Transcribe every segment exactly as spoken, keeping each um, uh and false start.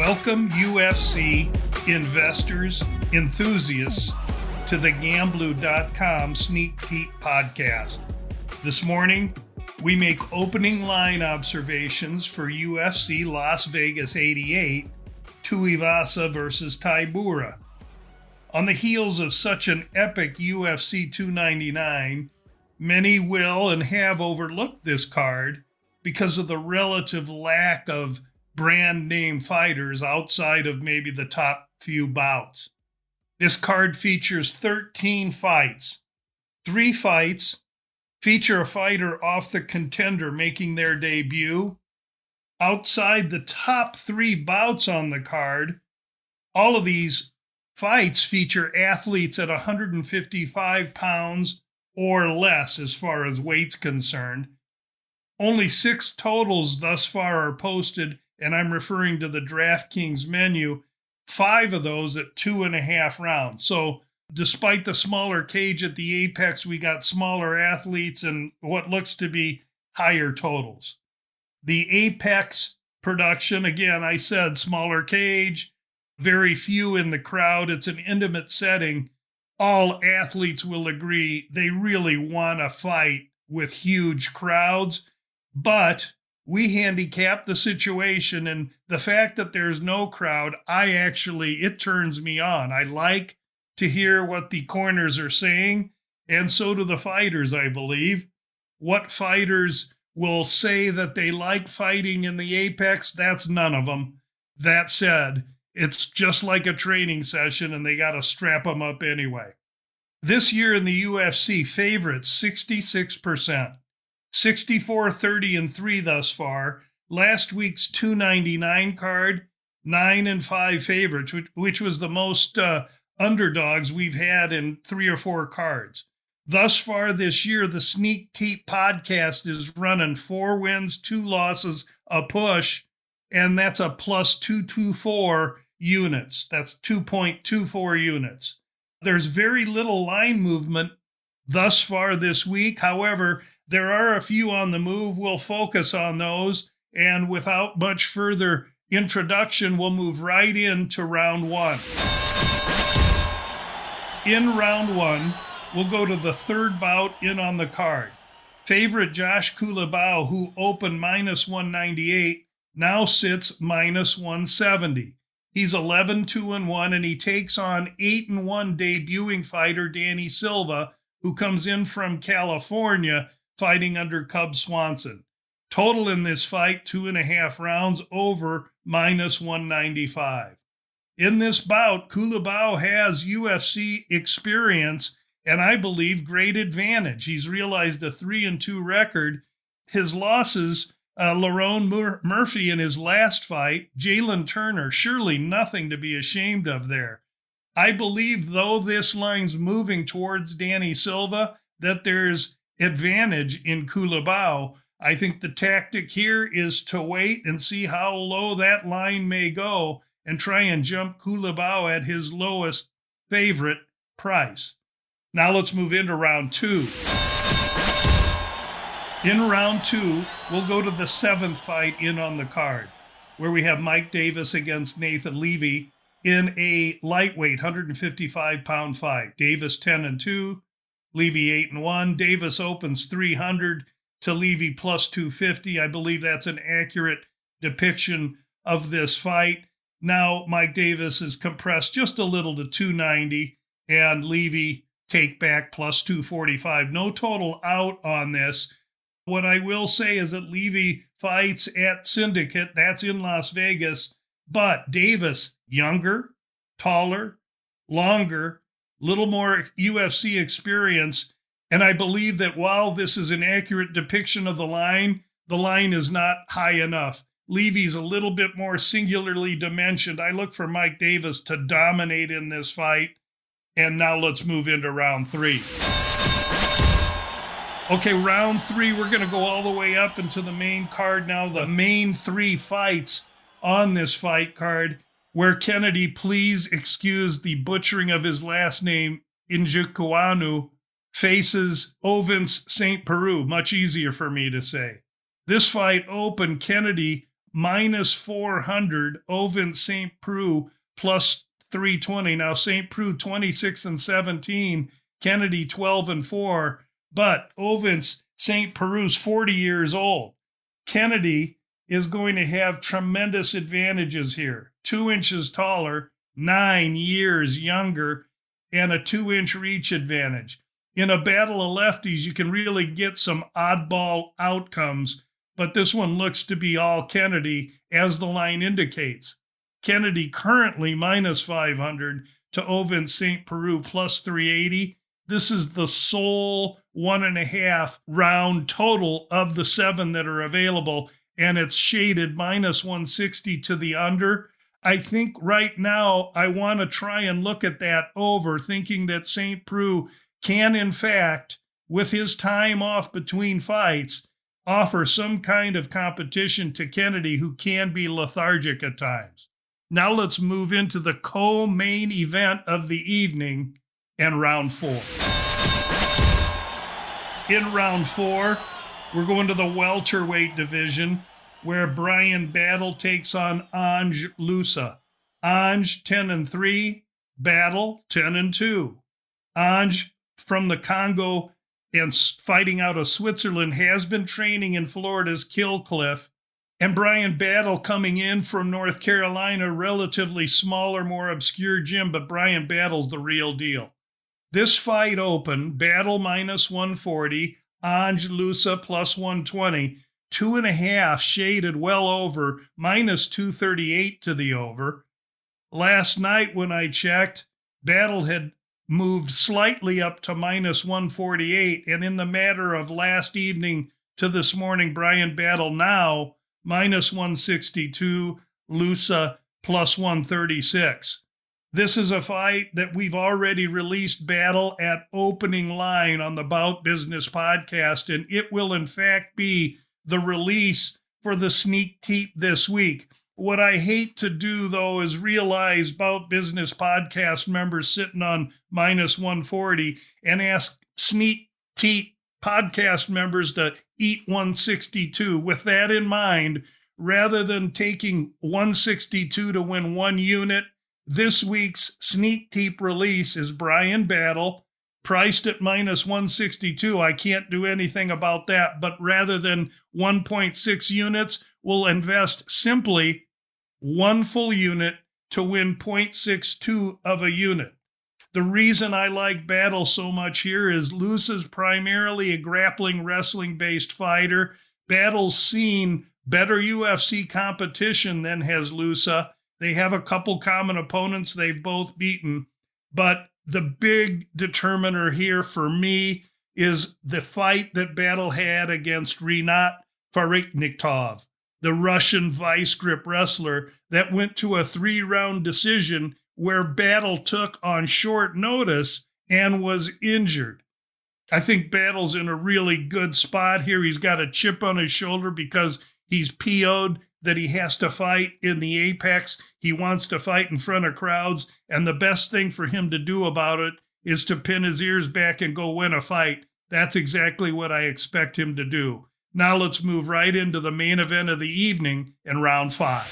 Welcome, U F C investors, enthusiasts, to the Gamblu dot com Sneak Peek podcast. This morning, we make opening line observations for U F C Las Vegas eighty-eight, Tuivasa versus Tybura. On the heels of such an epic U F C two ninety-nine, many will and have overlooked this card because of the relative lack of brand name fighters outside of maybe the top few bouts. This card features thirteen fights. Three fights feature a fighter off the contender making their debut. Outside the top three bouts on the card, all of these fights feature athletes at one fifty-five pounds or less as far as weight's concerned. Only six totals thus far are posted, and I'm referring to the DraftKings menu, five of those at two and a half rounds. So despite the smaller cage at the Apex, we got smaller athletes and what looks to be higher totals. The Apex production, again, I said smaller cage, very few in the crowd. It's an intimate setting. All athletes will agree they really want to fight with huge crowds, but we handicap the situation, and the fact that there's no crowd, I actually, it turns me on. I like to hear what the corners are saying, and so do the fighters, I believe. What fighters will say that they like fighting in the Apex? That's none of them. That said, it's just like a training session, and they got to strap them up anyway. This year in the U F C, favorites sixty-six percent. sixty-four, thirty, and three thus far. Last week's two ninety-nine card, nine and five favorites, which, which was the most uh, underdogs we've had in three or four cards. Thus far this year, the Sneak Peek podcast is running four wins, two losses, a push, and that's a plus two twenty-four units. That's two point two four units. There's very little line movement thus far this week. However, there are a few on the move. We'll focus on those. And without much further introduction, we'll move right into round one. In round one, we'll go to the third bout in on the card. Favorite Josh Culibao, who opened minus one ninety-eight, now sits minus one seventy. He's eleven two and one, and he takes on eight and one debuting fighter Danny Silva, who comes in from California, fighting under Cub Swanson. Total in this fight, two and a half rounds, over minus one ninety-five. In this bout, Culibao has U F C experience and I believe great advantage. He's realized a three and two record. His losses, uh, Lerone Mur- Murphy in his last fight, Jalen Turner, surely nothing to be ashamed of there. I believe, though this line's moving towards Danny Silva, that there's advantage in Culibao. I think the tactic here is to wait and see how low that line may go and try and jump Culibao at his lowest favorite price. Now let's move into round two. In round two, we'll go to the seventh fight in on the card, where we have Mike Davis against Nathan Levy in a lightweight one fifty-five pound fight. Davis ten and two. Levy eight and one. Davis opens three hundred to Levy plus two fifty. I believe that's an accurate depiction of this fight. Now Mike Davis is compressed just a little to two ninety, and Levy take back plus two forty-five. No total out on this. What I will say is that Levy fights at Syndicate. That's in Las Vegas. But Davis, younger, taller, longer, little more U F C experience, and I believe that while this is an accurate depiction of the line, the line is not high enough. Levy's a little bit more singularly dimensioned. I look for Mike Davis to dominate in this fight, and now let's move into round three. Okay, round three, we're going to go all the way up into the main card now, the main three fights on this fight card, where Kennedy, please excuse the butchering of his last name, Njokuanu, faces Ovens Saint Peru. Much easier for me to say. This fight opened Kennedy minus four hundred. Ovens Saint Preux plus three twenty. Now Saint Preux twenty-six and seventeen, Kennedy twelve and four, but Ovens Saint Preux's forty years old. Kennedy is going to have tremendous advantages here. Two inches taller, nine years younger, and a two-inch reach advantage. In a battle of lefties, you can really get some oddball outcomes, but this one looks to be all Kennedy, as the line indicates. Kennedy currently minus five hundred to Ovens Saint Preux plus three eighty. This is the sole one and a half round total of the seven that are available, and it's shaded minus one sixty to the under. I think right now I want to try and look at that over, thinking that Saint Preux can, in fact, with his time off between fights, offer some kind of competition to Kennedy, who can be lethargic at times. Now let's move into the co-main event of the evening and round four. In round four, we're going to the welterweight division, where Bryan Battle takes on Ange Loosa. Ange ten and three, Battle ten and two. Ange from the Congo and fighting out of Switzerland has been training in Florida's Kill Cliff. And Bryan Battle coming in from North Carolina, relatively smaller, more obscure gym, but Bryan Battle's the real deal. This fight opened, Battle minus one forty, Ange Loosa plus one twenty, two and a half shaded well over, minus two thirty-eight to the over. Last night when I checked, Battle had moved slightly up to minus one forty-eight, and in the matter of last evening to this morning, Bryan Battle now minus one sixty-two, Loosa plus one thirty-six. This is a fight that we've already released Battle at opening line on the Bout Business podcast, and it will in fact be the release for the sneak teep this week. What I hate to do, though, is realize Bout Business podcast members sitting on minus one forty and ask sneak teep podcast members to eat one sixty-two. With that in mind, rather than taking one sixty-two to win one unit, this week's sneak teep release is Bryan Battle, priced at minus one sixty-two. I can't do anything about that, but rather than one point six units, we'll invest simply one full unit to win zero point six two of a unit. The reason I like Battle so much here is Loosa's primarily a grappling wrestling-based fighter. Battle's seen better U F C competition than has Loosa. They have a couple common opponents they've both beaten, but the big determiner here for me is the fight that Battle had against Rinat Fariknikov, the Russian vice grip wrestler that went to a three-round decision where Battle took on short notice and was injured. I think Battle's in a really good spot here. He's got a chip on his shoulder because he's P O'd that he has to fight in the Apex. He wants to fight in front of crowds, and the best thing for him to do about it is to pin his ears back and go win a fight. That's exactly what I expect him to do. Now let's move right into the main event of the evening in round five.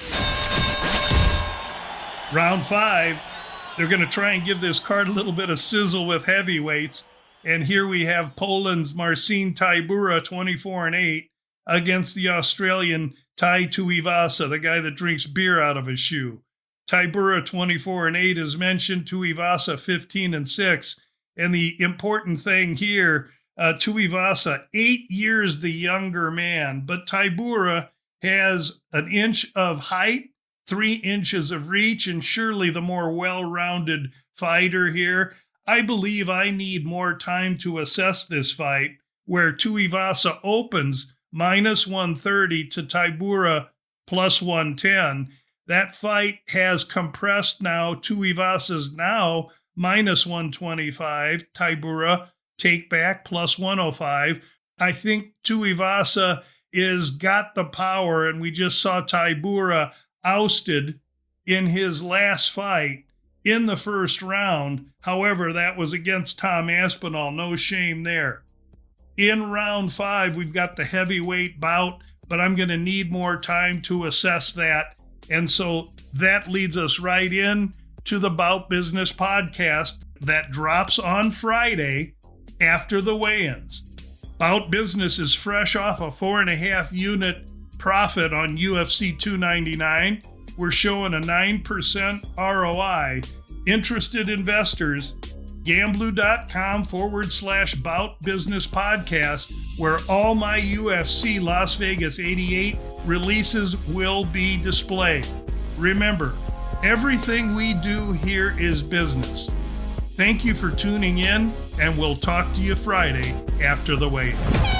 Round five, they're going to try and give this card a little bit of sizzle with heavyweights. And here we have Poland's Marcin Tybura, twenty-four and eight, against the Australian Tai Tuivasa, the guy that drinks beer out of his shoe. Tybura, twenty-four and eight, is mentioned. Tuivasa, fifteen and six. And the important thing here, uh, Tuivasa, eight years the younger man, but Tybura has an inch of height, three inches of reach, and surely the more well-rounded fighter here. I believe I need more time to assess this fight, where Tuivasa opens minus one thirty to Tybura plus one ten. That fight has compressed now. Tuivasa's now minus one twenty-five. Tybura take back plus one oh five. I think Tuivasa is got the power, and we just saw Tybura ousted in his last fight in the first round. However, that was against Tom Aspinall. No shame there. In round five, we've got the heavyweight bout. but I'm going to need more time to assess that. And so that leads us right in to the Bout Business podcast that drops on Friday after the weigh-ins. Bout Business is fresh off a four and a half unit profit on U F C two ninety-nine. We're showing a nine percent R O I. Interested investors, gamblu.com forward slash Bout Business podcast, where all my U F C Las Vegas eighty-eight releases will be displayed. Remember, everything we do here is business. Thank you for tuning in, and we'll talk to you Friday after the weigh-in.